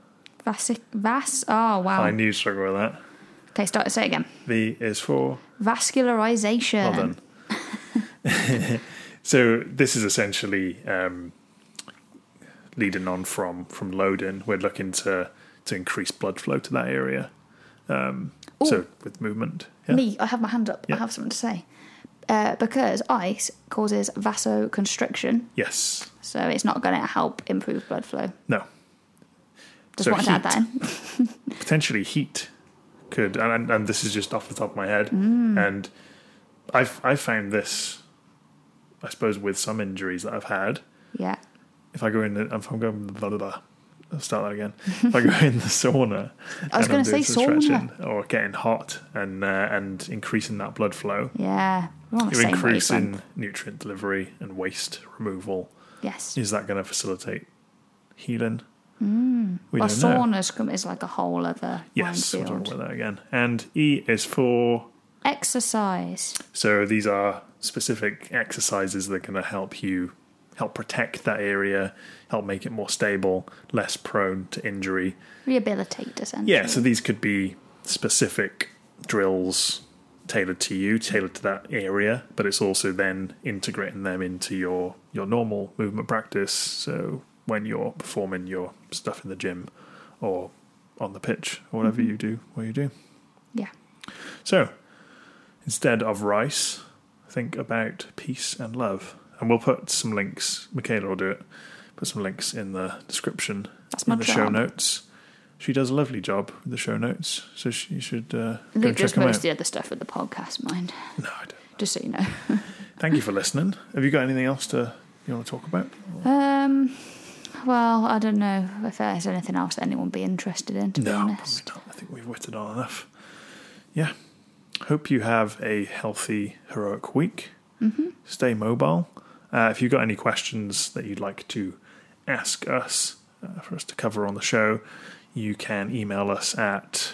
oh wow. I knew you'd struggle with that. Okay, say it again. V is for vascularization. Well done. So this is essentially leading on from loading. We're looking to increase blood flow to that area. So with movement. Yeah. Me, I have my hand up. Yeah. I have something to say. Because ice causes vasoconstriction. Yes. So it's not going to help improve blood flow. No. Just wanted to add that in. Potentially heat could, and this is just off the top of my head, and I've found this, I suppose, with some injuries that I've had. Yeah. If I'm going, I'll start that again. If I go in the sauna, I was going to say sauna, or getting hot and increasing that blood flow. Yeah, you're increasing nutrient delivery and waste removal. Yes, is that going to facilitate healing? Well, saunas is like a whole other yes. minefield. We'll talk about that again. And E is for exercise. So these are specific exercises that are going to help protect that area, help make it more stable, less prone to injury. Rehabilitate, essentially. Yeah, so these could be specific drills tailored to you, tailored to that area, but it's also then integrating them into your normal movement practice. So when you're performing your stuff in the gym or on the pitch or whatever you do, Yeah. So instead of rice, think about peace and love. And we'll put some links. Michaela will do it. Put some links in the description. That's my job. Show notes. She does a lovely job with the show notes, so you should go Luke check does them out. most of the other stuff with the podcast, mind. No, I don't. Just so you know. Thank you for listening. Have you got anything else you want to talk about? Well, I don't know if there's anything else that anyone would be interested in, to be honest. Probably not. I think we've whittled on enough. Yeah. Hope you have a healthy, heroic week. Mm-hmm. Stay mobile. If you've got any questions that you'd like to ask us for us to cover on the show, you can email us at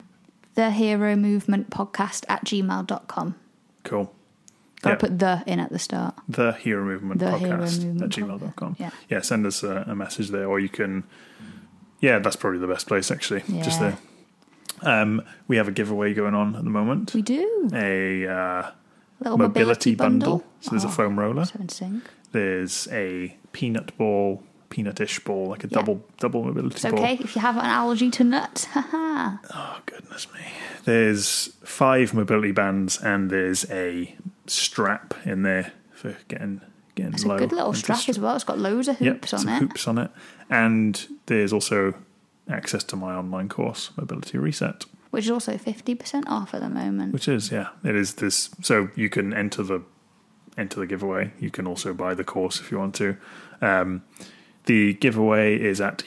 theheromovementpodcast@gmail.com. Cool. Gotta put the in at the start. The Hero Movement Podcast at gmail.com. Yeah, send us a message there, or you can. Yeah, that's probably the best place, actually. Yeah. Just there. We have a giveaway going on at the moment. We do. A little mobility bundle. So there's a foam roller. So in sync. There's a peanutish ball, like a double mobility ball. It's okay if you have an allergy to nuts. Oh, goodness me. There's 5 mobility bands, and there's a strap in there for getting it's low. It's a good little strap as well. It's got loads of hoops on it. Hoops on it. And there's also access to my online course, Mobility Reset. Which is also 50% off at the moment. Which is, yeah. It is this. So you can enter the giveaway. You can also buy the course if you want to. The giveaway is at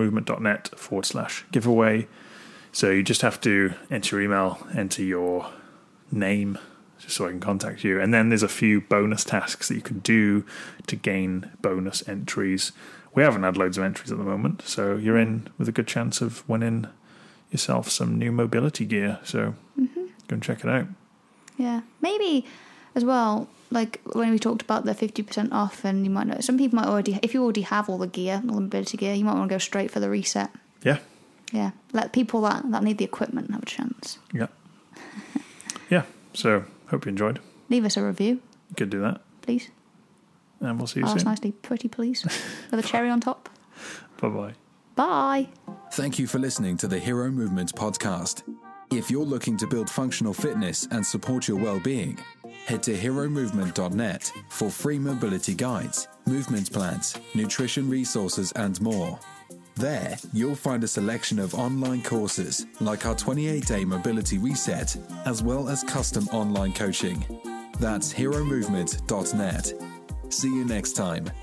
heromovement.net/giveaway. So you just have to enter your email, enter your name, just so I can contact you. And then there's a few bonus tasks that you can do to gain bonus entries. We haven't had loads of entries at the moment, so you're in with a good chance of winning yourself some new mobility gear. So go and check it out. Yeah. Maybe as well, like when we talked about the 50% off, and you might know, some people might already, if you already have all the gear, all the mobility gear, you might want to go straight for the reset. Yeah. Yeah. Let people that need the equipment have a chance. Yeah. Yeah. So hope you enjoyed. Leave us a review. You could do that. Please. And we'll see you That's soon. nicely pretty, please. With a cherry on top. Bye-bye. Bye. Thank you for listening to the Hero Movement podcast. If you're looking to build functional fitness and support your well-being, head to heromovement.net for free mobility guides, movement plans, nutrition resources, and more. There, you'll find a selection of online courses like our 28-day mobility reset, as well as custom online coaching. That's heromovement.net. See you next time.